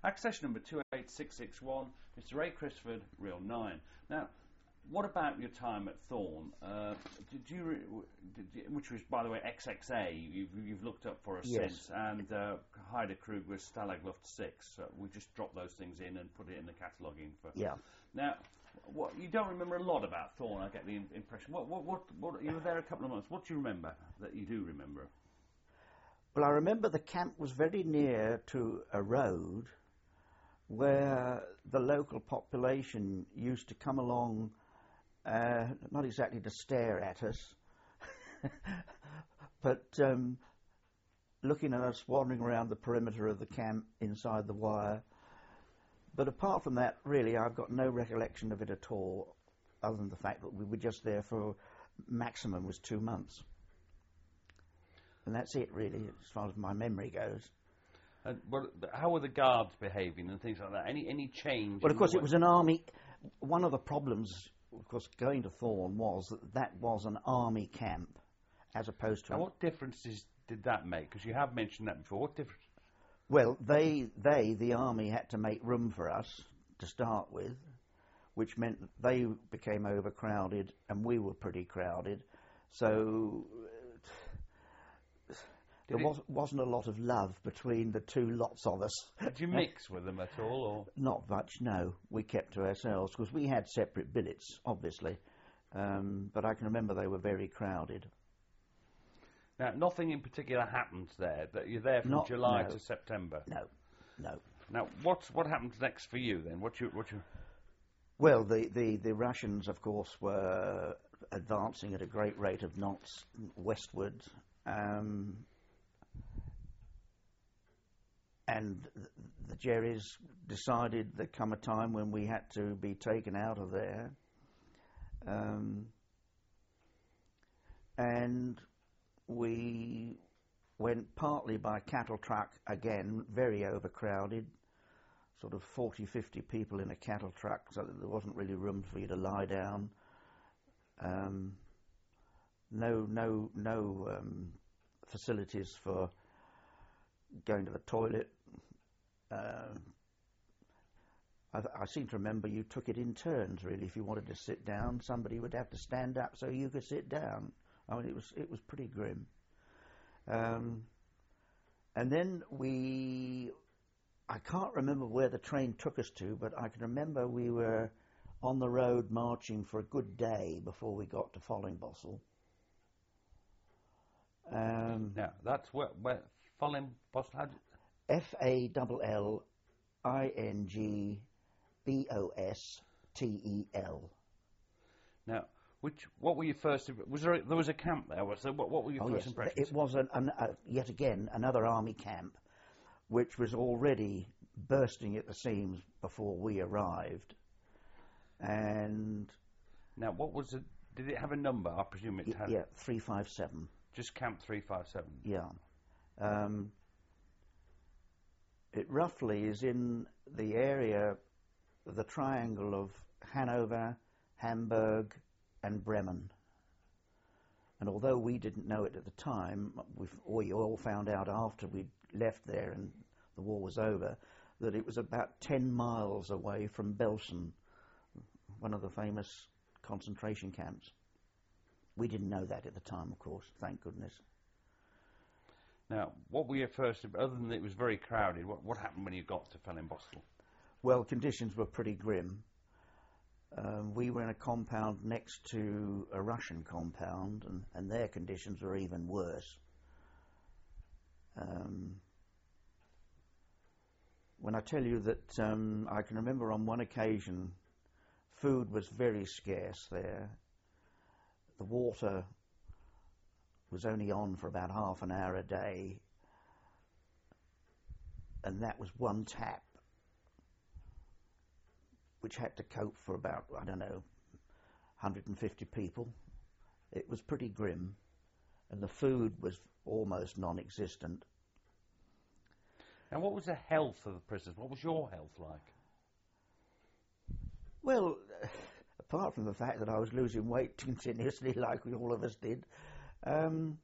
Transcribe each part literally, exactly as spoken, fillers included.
Accession number two eight six six one, Mister Ray Crisford, Real nine. Now, what about your time at Thorn? Uh, did you, re did you, which was, by the way, X X A, you've, you've looked up for us yes. since, and uh, Haida Krug was Stalag Luft six. So we just dropped those things in and put it in the cataloguing for. Yeah. Now, what, you don't remember a lot about Thorn, I get the im impression. What, what, what, what, you were there a couple of months. What do you remember that you do remember? Well, I remember the camp was very near to a road where the local population used to come along. Uh, not exactly to stare at us, but um, looking at us wandering around the perimeter of the camp inside the wire. But apart from that, really, I've got no recollection of it at all, other than the fact that we were just there for maximum was two months. And that's it, really, as far as my memory goes. Uh, well, how were the guards behaving and things like that? Any, any change? Well, of course, it was an army. One of the problems, of course, going to Thorn was that that was an army camp, as opposed to... Now, what differences did that make? Because you have mentioned that before. What difference? Well, they, they, the army, had to make room for us to start with, which meant that they became overcrowded and we were pretty crowded. So uh, there was, wasn't a lot of love between the two lots of us. Did you mix with them at all? Or? Not much, no. We kept to ourselves because we had separate billets, obviously. Um, but I can remember they were very crowded. Now, nothing in particular happened there. That you're there from Not, July no. to September. No, no. Now, what's what happens next for you then? What you what you? Well, the, the, the Russians, of course, were advancing at a great rate of knots westward. Um, and the Jerrys decided there'd come a time when we had to be taken out of there. Um, and we went partly by cattle truck, again, very overcrowded, sort of forty, fifty people in a cattle truck, so that there wasn't really room for you to lie down. Um, no, no, no um, facilities for going to the toilet. Uh, I, I seem to remember you took it in turns, really. If you wanted to sit down, somebody would have to stand up so you could sit down. I mean, it was it was pretty grim. Um, and then we, I can't remember where the train took us to, but I can remember we were on the road marching for a good day before we got to Follingbossel. Um, now, that's where, where Follingbossel had... F A L L I N G B O S T E L. Now, which, what were your first, was there, a, there was a camp there, was there, what, what were your oh, first yes. impressions? It was, an, an, uh, yet again, another army camp, which was already bursting at the seams before we arrived. And... Now, what was it, did it have a number? I presume it had... Yeah, three five seven. Just Camp three five seven? Yeah. Um, it roughly is in the area, the triangle of Hanover, Hamburg, and Bremen. And although we didn't know it at the time, we've, we all found out after we left there and the war was over, that it was about ten miles away from Belsen, one of the famous concentration camps. We didn't know that at the time, of course, thank goodness. Now, what were your first, other than it was very crowded, what, what happened when you got to Follingbossel? Well, conditions were pretty grim. Um, we were in a compound next to a Russian compound, and, and their conditions were even worse. Um, when I tell you that um, I can remember on one occasion, food was very scarce there. The water was only on for about half an hour a day, and that was one tap, which had to cope for about, I don't know, one hundred fifty people. It was pretty grim, and the food was almost non-existent. And what was the health of the prisoners? What was your health like? Well, apart from the fact that I was losing weight continuously, like all of us did, um,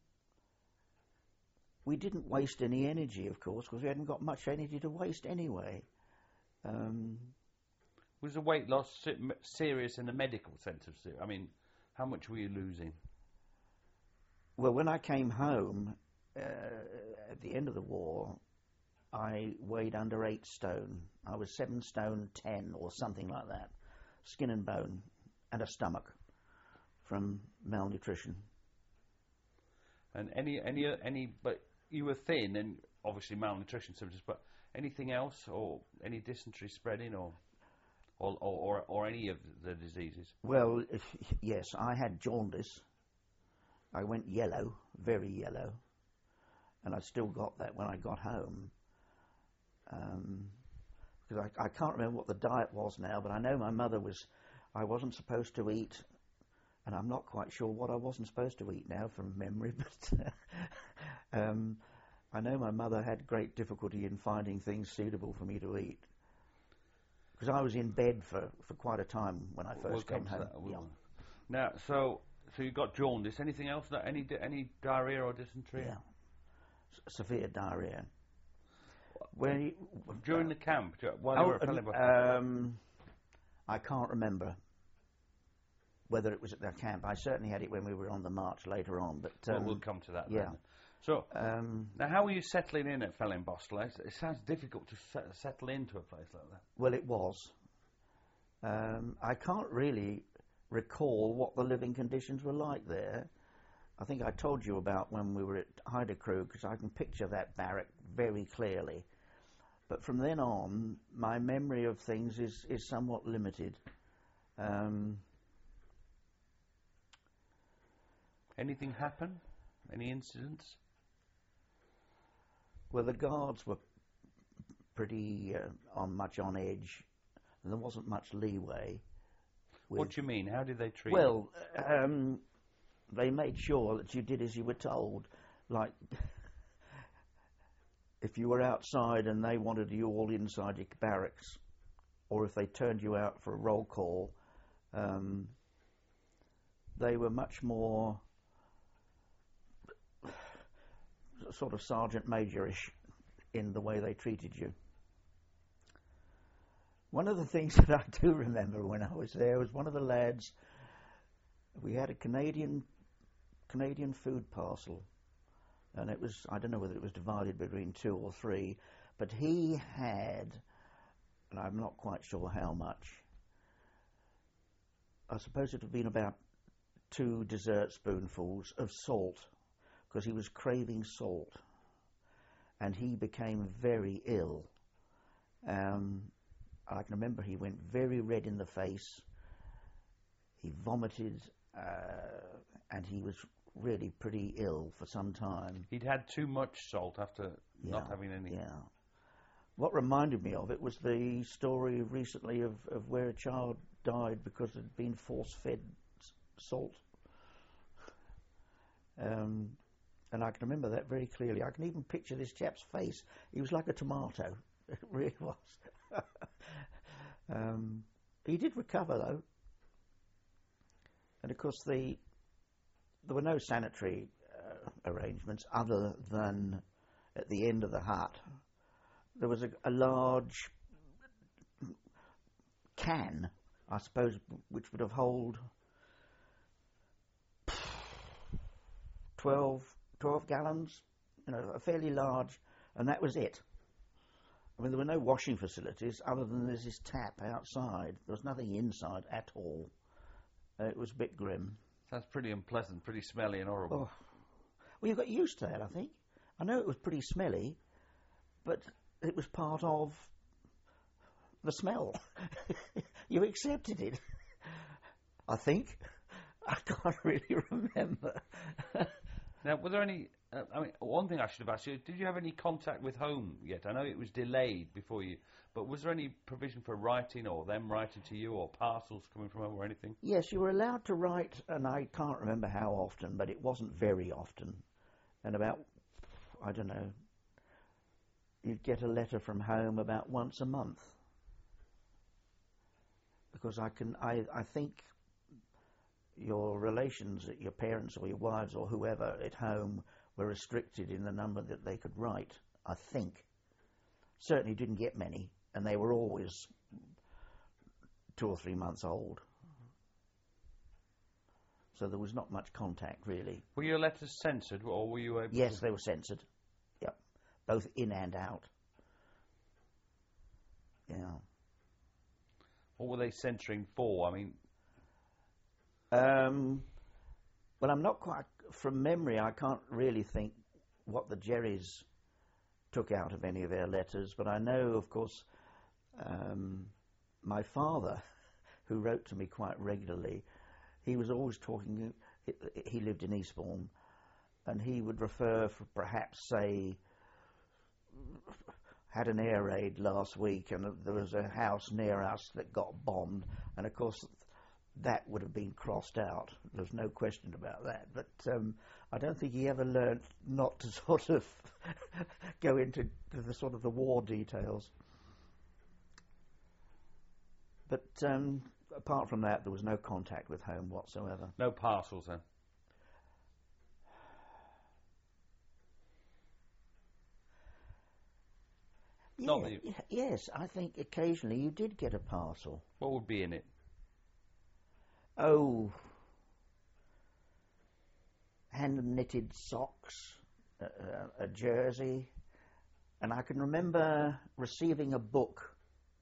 we didn't waste any energy, of course, because we hadn't got much energy to waste anyway. Um, Was the weight loss se- m- serious in the medical sense of ser- I mean, how much were you losing? well, when I came home uh, at the end of the war, I weighed under eight stone. I was seven stone ten or something like that, skin and bone, and a stomach from malnutrition. And any, any, any, but you were thin and obviously malnutrition symptoms, but anything else, or any dysentery spreading, or, or, or, or any of the diseases? Well, if, yes, I had jaundice. I went yellow, very yellow, and I still got that when I got home. Um, because I, I can't remember what the diet was now, but I know my mother was, I wasn't supposed to eat, and I'm not quite sure what I wasn't supposed to eat now from memory, but um, I know my mother had great difficulty in finding things suitable for me to eat. Because I was in bed for, for quite a time when I 1st We'll came come to home. that, we'll- Yeah. Now, so so you got jaundice. Anything else? That any di- any diarrhea or dysentery? Yeah. S- severe diarrhea. When you, During uh, the camp, du- while oh, you were at and, Fellingbush? um, I can't remember whether it was at the camp. I certainly had it when we were on the march later on. But um, Well, we'll come to that. yeah. Then. So um, now, how were you settling in at Fellingbush? Like, It sounds difficult to se- settle into a place like that. well, it was. Um, I can't really recall what the living conditions were like there. I think I told you about when we were at Heidekrug, because I can picture that barrack very clearly. But from then on, my memory of things is, is somewhat limited. Um, Anything happen? Any incidents? well, the guards were pretty uh, on much on edge, and there wasn't much leeway. With, What do you mean? How did they treat well, um, they made sure that you did as you were told. Like, if you were outside and they wanted you all inside your barracks, or if they turned you out for a roll call, um, they were much more sort of sergeant majorish in the way they treated you. One of the things that I do remember when I was there was one of the lads, we had a Canadian Canadian food parcel, and it was, I don't know whether it was divided between two or three, but he had, and I'm not quite sure how much, I suppose it would have been about two dessert spoonfuls of salt, because he was craving salt, and he became very ill. Um, I can remember he went very red in the face, he vomited, uh, and he was really pretty ill for some time. He'd had too much salt after Yeah, not having any. Yeah. What reminded me of it was the story recently of, of where a child died because it had been force-fed s- salt. Um, and I can remember that very clearly. I can even picture this chap's face. He was like a tomato. It really was. um, he did recover, though. And of course, the there were no sanitary uh, arrangements other than at the end of the hut there was a, a large can, I suppose, which would have held twelve, twelve gallons, you know, a fairly large, and that was it. I mean, there were no washing facilities other than there's this tap outside. There was nothing inside at all. Uh, it was a bit grim. Sounds pretty unpleasant, pretty smelly and horrible. Oh. Well, you got used to that, I think. I know it was pretty smelly, but it was part of the smell. You accepted it, I think. I can't really remember. Now, were there any... Uh, I mean, one thing I should have asked you, did you have any contact with home yet? I know it was delayed before you... But was there any provision for writing, or them writing to you, or parcels coming from home, or anything? Yes, you were allowed to write, and I can't remember how often, but it wasn't very often. And about, I don't know, you'd get a letter from home about once a month. Because I can, I, I think your relations, your parents or your wives or whoever at home were restricted in the number that they could write, I think. Certainly didn't get many. and they were always two or three months old. So there was not much contact, really. Were your letters censored, or were you able Yes, to... they were censored. Yep, both in and out. Yeah. What were they censoring for? I mean... Um, well, I'm not quite... From memory, I can't really think what the Jerrys took out of any of their letters, but I know, of course, um, my father, who wrote to me quite regularly, he was always talking... He lived in Eastbourne, and he would refer, for perhaps, say... had an air raid last week, and there was a house near us that got bombed, and of course that would have been crossed out. There's no question about that. But um, I don't think he ever learnt not to sort of go into the sort of the war details. But um, apart from that, there was no contact with home whatsoever. No parcels then? Yeah, you... Yes, I think occasionally you did get a parcel. What would be in it? Oh, hand-knitted socks, a, a, a jersey, and I can remember receiving a book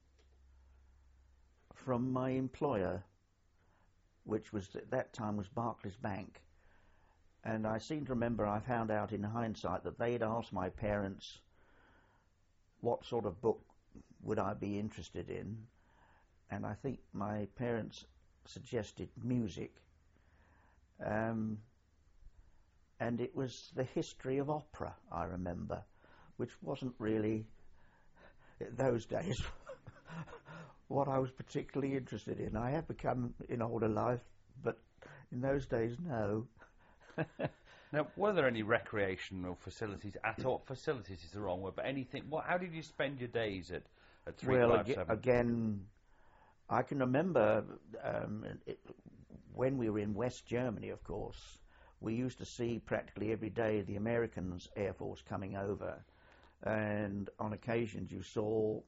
from my employer, which was at that time was Barclays Bank, and I seem to remember I found out in hindsight that they'd asked my parents what sort of book would I be interested in, and I think my parents suggested music, um, and it was the history of opera, I remember, which wasn't really, in those days, what I was particularly interested in. I have become in older life, but in those days, no. Now, were there any recreational facilities at all? Facilities is the wrong word, but anything. What? How did you spend your days at, at three well, five seven? Well, again, I can remember um, it, when we were in West Germany, of course, we used to see practically every day the Americans' Air Force coming over, and on occasions you saw...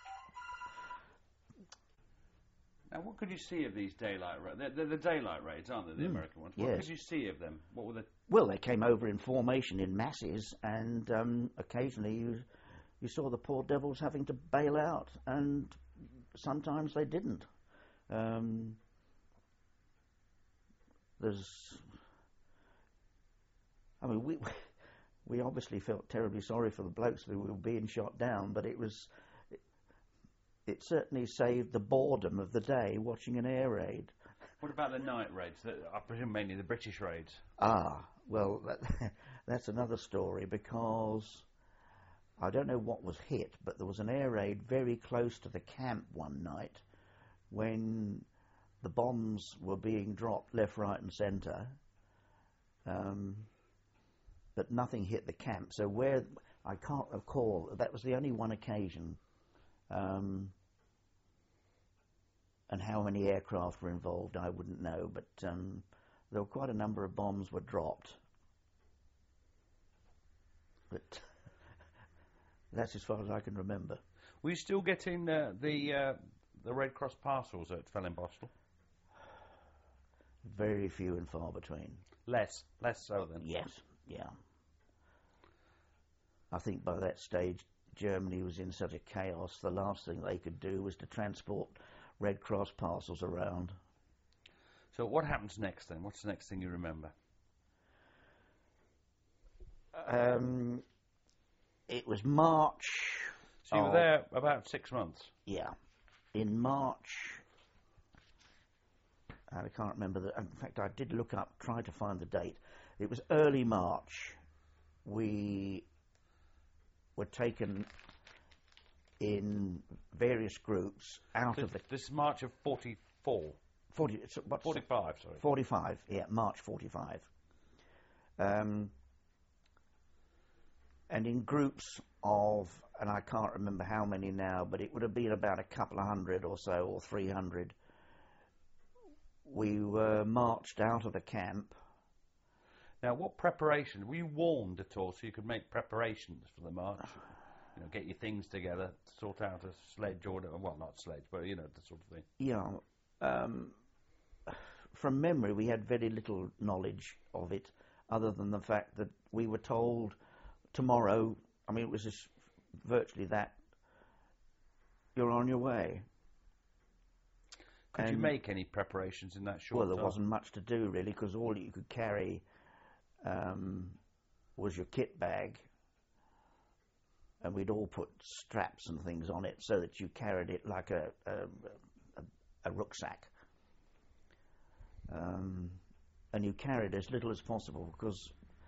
Now, what could you see of these daylight raids? They're, they're the daylight raids, aren't they, the mm, American ones? What yes. could you see of them? What were the... Well, they came over in formation in masses, and um, occasionally you, you saw the poor devils having to bail out, and sometimes they didn't. Um, there's... I mean, we we obviously felt terribly sorry for the blokes who were being shot down, but it was... It certainly saved the boredom of the day watching an air raid. What about the night raids? The, I presume mainly the British raids. Ah, well, that, that's another story, because I don't know what was hit, but there was an air raid very close to the camp one night when the bombs were being dropped left, right and centre, um, but nothing hit the camp. So where, I can't recall, that was the only one occasion. Um, and how many aircraft were involved, I wouldn't know, but um, there were quite a number of bombs were dropped. But that's as far as I can remember. Were you still getting uh, the uh, the Red Cross parcels at Fellinbostel? Very few and far between. Less, less so then. Yes, yeah. I think by that stage Germany was in such a chaos, the last thing they could do was to transport Red Cross parcels around. So what happens next then? What's the next thing you remember? Um, it was March. So you were there about six months? Yeah. In March, I can't remember the, in fact I did look up, try to find the date. It was early March. We were taken in various groups out this, of the... This is March of forty-four? forty, what's forty-five, sorry. forty-five, yeah, March forty-five. Um, and in groups of, and I can't remember how many now, but it would have been about a couple of hundred or so, or three hundred, we were marched out of the camp. Now, what preparation? Were you warned at all so you could make preparations for the march? you know, get your things together, sort out a sledge or well, not sledge, but you know, the sort of thing. Yeah. Um, from memory, we had very little knowledge of it, other than the fact that we were told tomorrow. I mean, it was just virtually that. You're on your way. Could and you make any preparations in that short Well, there time? wasn't much to do, really, because all you could carry um, was your kit bag, and we'd all put straps and things on it so that you carried it like a, a, a, a rucksack. Um, and you carried as little as possible, because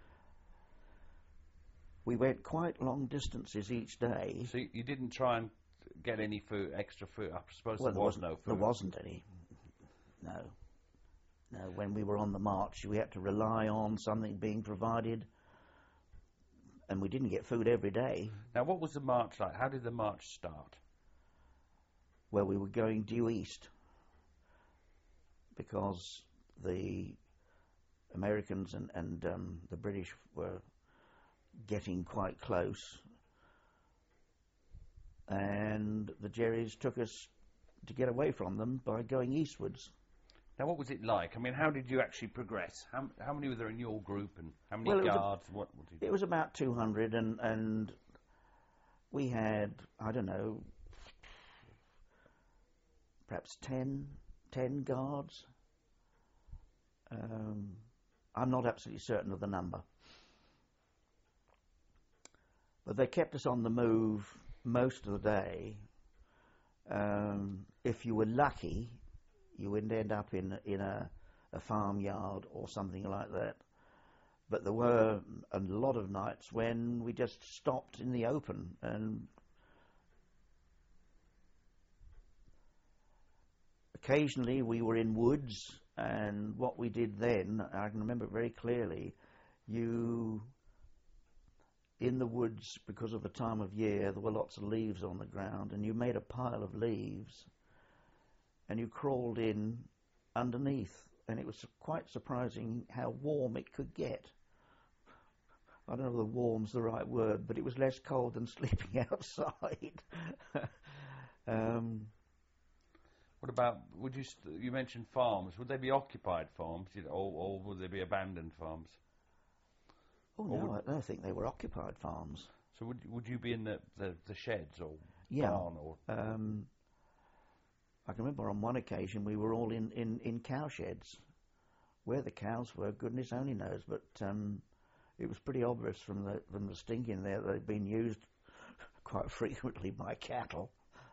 we went quite long distances each day. So you didn't try and get any food, extra food? I suppose Well, there was no food. There wasn't any. No. No, when we were on the march, we had to rely on something being provided, and we didn't get food every day. Now, what was the march like? How did the march start? Well, we were going due east, because the Americans and, and um, the British were getting quite close, and the Jerrys took us to get away from them by going eastwards. Now, what was it like? I mean, how did you actually progress? How, how many were there in your group, and how many well, it guards? Was a, what, what did you it was about two hundred, and, and we had, I don't know, perhaps ten, ten guards. Um, I'm not absolutely certain of the number. But they kept us on the move most of the day. Um, if you were lucky, you would end up in in a, a farmyard or something like that. But there were a lot of nights when we just stopped in the open, and occasionally we were in woods. And what we did then, I can remember very clearly, you, in the woods, because of the time of year, there were lots of leaves on the ground, and you made a pile of leaves, and you crawled in underneath, and it was quite surprising how warm it could get. I don't know if the warm's the right word, but it was less cold than sleeping outside. um, What about, would you, st- you mentioned farms, would they be occupied farms, you know, or, or would they be abandoned farms? Oh, or no, would, I don't think they were occupied farms. So would would you be in the, the, the sheds or Yeah. barn? Or Um, I can remember on one occasion we were all in, in, in cow sheds. Where the cows were, goodness only knows, but um, it was pretty obvious from the, from the stink in there that they'd been used quite frequently by cattle.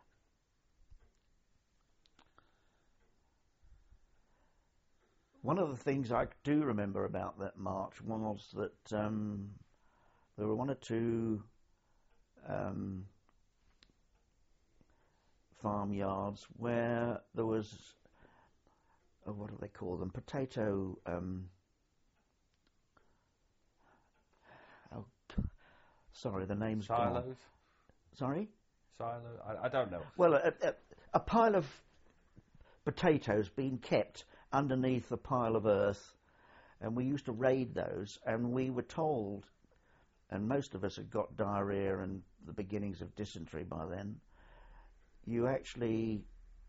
One of the things I do remember about that march was that um, there were one or two um, farmyards where there was, oh, what do they call them? Potato. Um, oh, sorry, the name's gone. silos? Sorry? Silo? I, I don't know. Well, a, a, a pile of potatoes being kept underneath a pile of earth, and we used to raid those, and we were told, and most of us had got diarrhea and the beginnings of dysentery by then, you actually,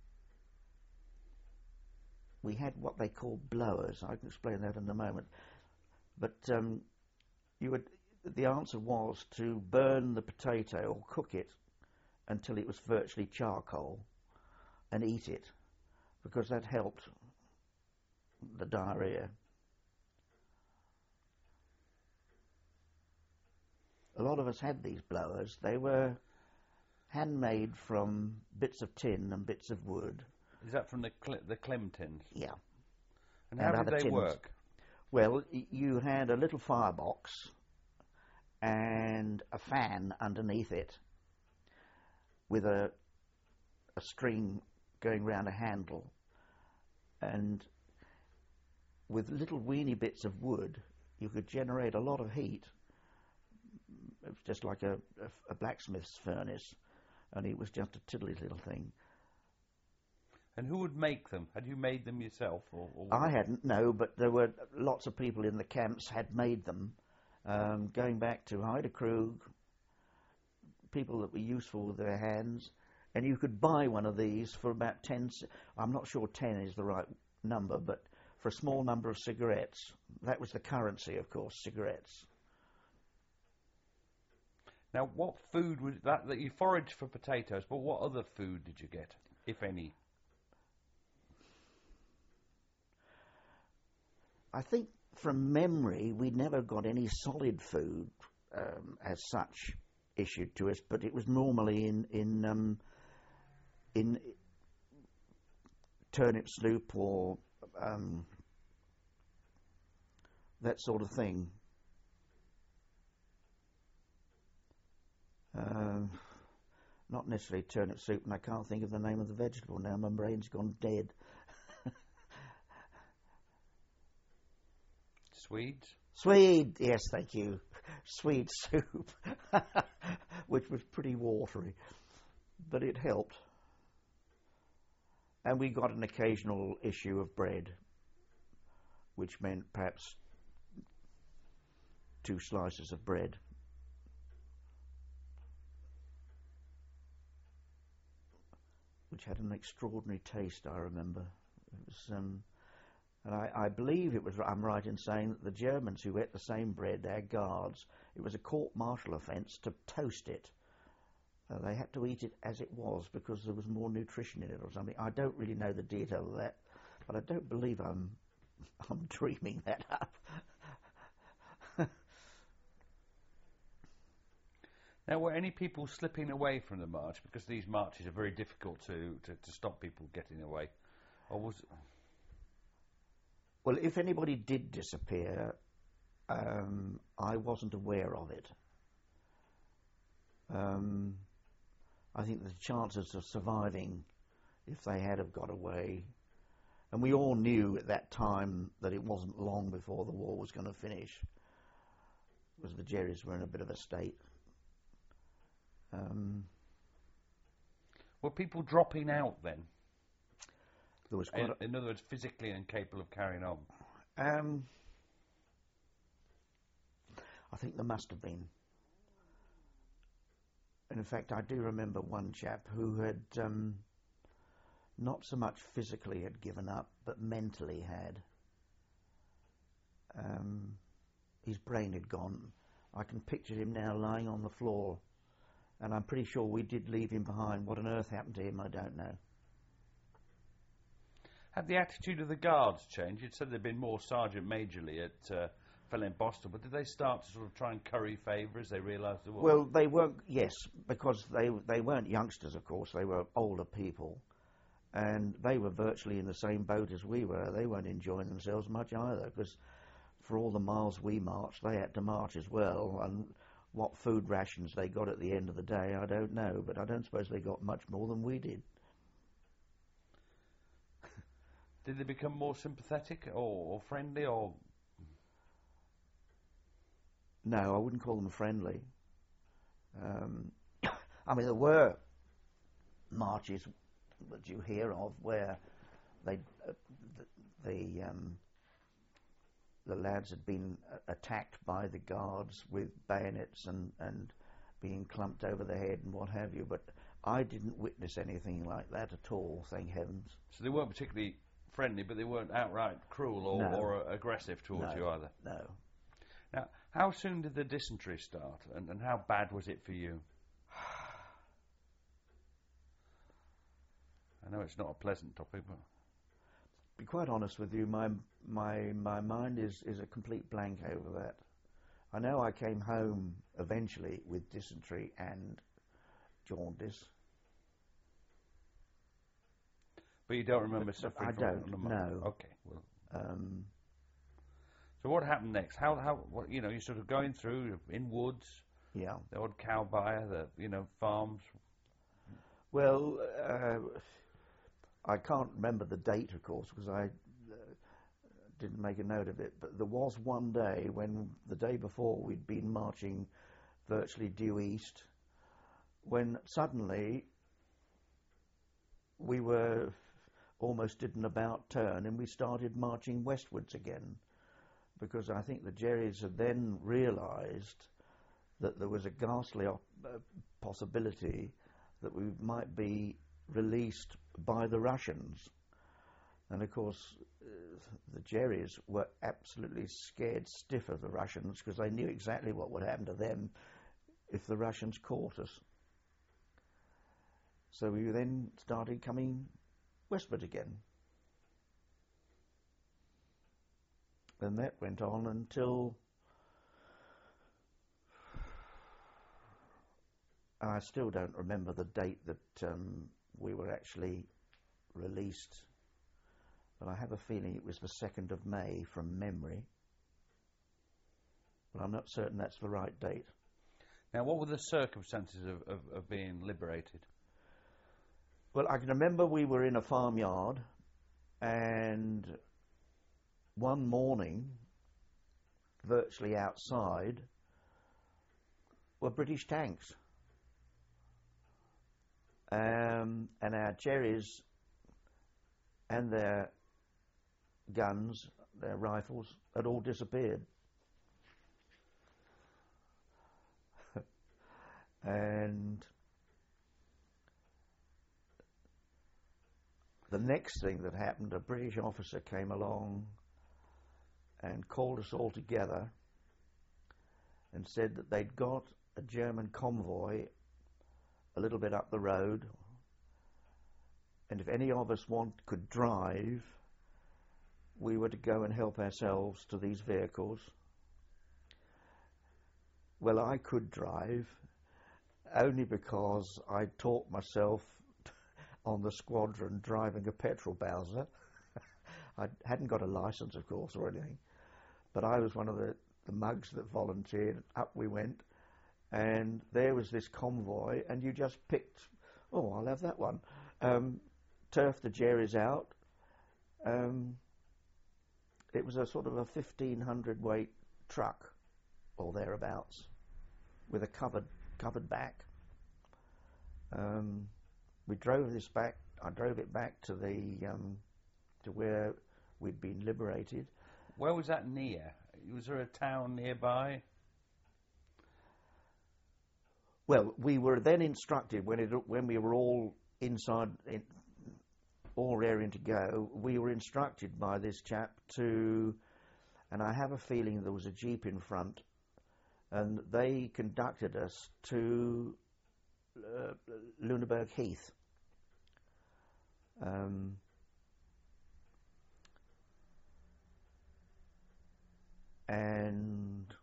we had what they call blowers. I can explain that in a moment. But um, you would, the answer was to burn the potato or cook it until it was virtually charcoal and eat it, because that helped the diarrhea. A lot of us had these blowers. They were handmade from bits of tin and bits of wood. Is that from the cl- the clem tins? Yeah. And how And did other they tins. work? Well, y- you had a little firebox and a fan underneath it with a a string going round a handle, and with little weeny bits of wood you could generate a lot of heat. It was just like a, a, a blacksmith's furnace, and it was just a tiddly little thing. And who would make them? Had you made them yourself? Or, or I hadn't, no, but there were lots of people in the camps had made them. Um, going back to Haida Krug, people that were useful with their hands, and you could buy one of these for about ten. I'm not sure ten is the right number, but for a small number of cigarettes. That was the currency, of course, cigarettes. Now, what food was that? That you foraged for potatoes, but what other food did you get, if any? I think from memory, we never got any solid food um, as such issued to us, but it was normally in in um, in turnip soup or um, that sort of thing. Uh, not necessarily turnip soup, and I can't think of the name of the vegetable now. My brain's gone dead. Swedes? Swede, yes, thank you. Swede soup, which was pretty watery, but it helped. And we got an occasional issue of bread, which meant perhaps two slices of bread. Which had an extraordinary taste, I remember. It was... Um, And I, I believe it was, I'm right in saying that the Germans who ate the same bread, their guards, it was a court-martial offence to toast it. Uh, they had to eat it as it was because there was more nutrition in it or something. I don't really know the detail of that, but I don't believe I'm, I'm dreaming that up. Now, were any people slipping away from the march? Because these marches are very difficult to, to, to stop people getting away. Or was... Well, if anybody did disappear, um, I wasn't aware of it. Um, I think the chances of surviving, if they had have got away, and we all knew at that time that it wasn't long before the war was going to finish, because the Jerrys were in a bit of a state. Um, were people dropping out then? There was quite in, a, in other words, physically incapable of carrying on? Um, I think there must have been. And in fact, I do remember one chap who had um, not so much physically had given up, but mentally had. Um, his brain had gone. I can picture him now lying on the floor, and I'm pretty sure we did leave him behind. What on earth happened to him, I don't know. Had the attitude of the guards changed? You'd said there'd been more sergeant majorly at uh, Fell Boston, but did they start to sort of try and curry favour as they realised the war? Well, they weren't, yes, because they they weren't youngsters, of course. They were older people, and they were virtually in the same boat as we were. They weren't enjoying themselves much either, because for all the miles we marched, they had to march as well, and what food rations they got at the end of the day, I don't know, but I don't suppose they got much more than we did. Did they become more sympathetic or, or friendly or...? No, I wouldn't call them friendly. Um, I mean, there were marches that you hear of where they, uh, the the, um, the lads had been uh, attacked by the guards with bayonets and, and being clumped over the head and what have you, but I didn't witness anything like that at all, thank heavens. So they weren't particularly friendly, but they weren't outright cruel or, no. or uh, aggressive towards no, you either? No. Now, how soon did the dysentery start, and, and how bad was it for you? I know it's not a pleasant topic, but... To be quite honest with you, my my my mind is, is a complete blank over that. I know I came home eventually with dysentery and jaundice. But you don't remember but, suffering I from don't, it? no. Okay, well... Um, so what happened next? How, how, what, you know, you're sort of going through in woods, yeah. the odd cow buyer, the, you know, farms. Well, uh, I can't remember the date, of course, because I uh, didn't make a note of it, but there was one day when, the day before, we'd been marching virtually due east, when suddenly we were almost did an about turn and we started marching westwards again, because I think the Jerrys had then realised that there was a ghastly op- uh, possibility that we might be released by the Russians. And of course, uh, the Jerrys were absolutely scared stiff of the Russians because they knew exactly what would happen to them if the Russians caught us. So we then started coming westward again. And that went on until I still don't remember the date that um, we were actually released, but I have a feeling it was the second of May from memory, but I'm not certain that's the right date. Now, what were the circumstances of, of, of being liberated? Well, I can remember we were in a farmyard, and one morning, virtually outside, were British tanks. Um, and our Jerrys and their guns, their rifles, had all disappeared. And the next thing that happened, a British officer came along and called us all together and said that they'd got a German convoy a little bit up the road, and if any of us want could drive, we were to go and help ourselves to these vehicles. Well, I could drive, only because I taught myself on the squadron driving a petrol Bowser. I hadn't got a license, of course, or anything, but I was one of the, the mugs that volunteered. Up we went, and there was this convoy, and you just picked, oh, I'll have that one. Um, turfed the Jerrys out. Um, it was a sort of a fifteen hundred weight truck, or thereabouts, with a covered covered back. Um, we drove this back. I drove it back to the um, to where we'd been liberated. Where was that near? Was there a town nearby? Well, we were then instructed when it when we were all inside, in, all raring to go. We were instructed by this chap to, and I have a feeling there was a jeep in front, and they conducted us to uh, Lüneburg Heath. Um, and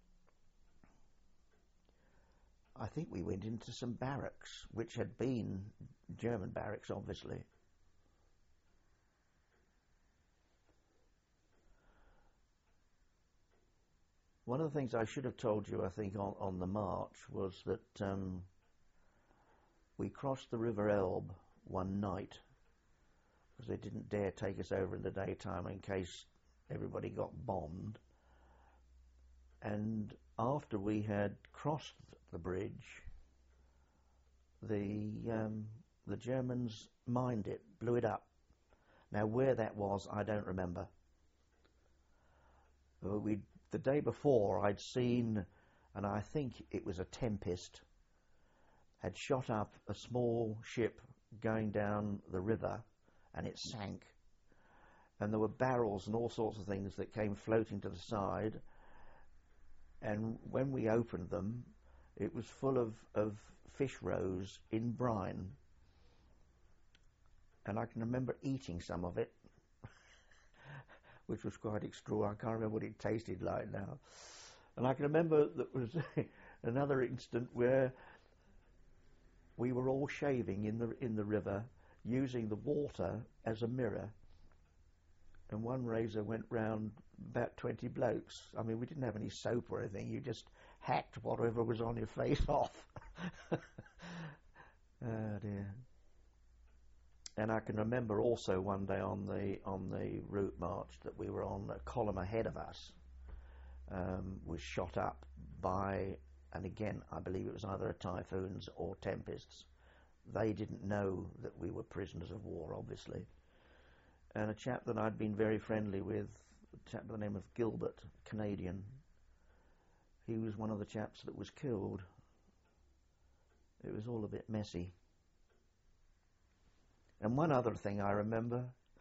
I think we went into some barracks, which had been German barracks, obviously. One of the things I should have told you, I think, on, on the march was that um, we crossed the River Elbe one night, because they didn't dare take us over in the daytime in case everybody got bombed. And after we had crossed the bridge, the um, the Germans mined it, blew it up. Now, where that was, I don't remember. Uh, we the day before, I'd seen, and I think it was a Tempest, had shot up a small ship going down the river, and it sank. And there were barrels and all sorts of things that came floating to the side. And when we opened them, it was full of, of fish roes in brine. And I can remember eating some of it, which was quite extraordinary. I can't remember what it tasted like now. And I can remember there was another instant where we were all shaving in the in the river, using the water as a mirror. And one razor went round about twenty blokes. I mean, we didn't have any soap or anything. You just hacked whatever was on your face off. Oh dear. And I can remember also one day on the on the route march that we were on, a column ahead of us um, was shot up by, and again I believe it was either a Typhoons or Tempests. They didn't know that we were prisoners of war, obviously. And a chap that I'd been very friendly with, a chap by the name of Gilbert, Canadian, he was one of the chaps that was killed. It was all a bit messy. And one other thing I remember,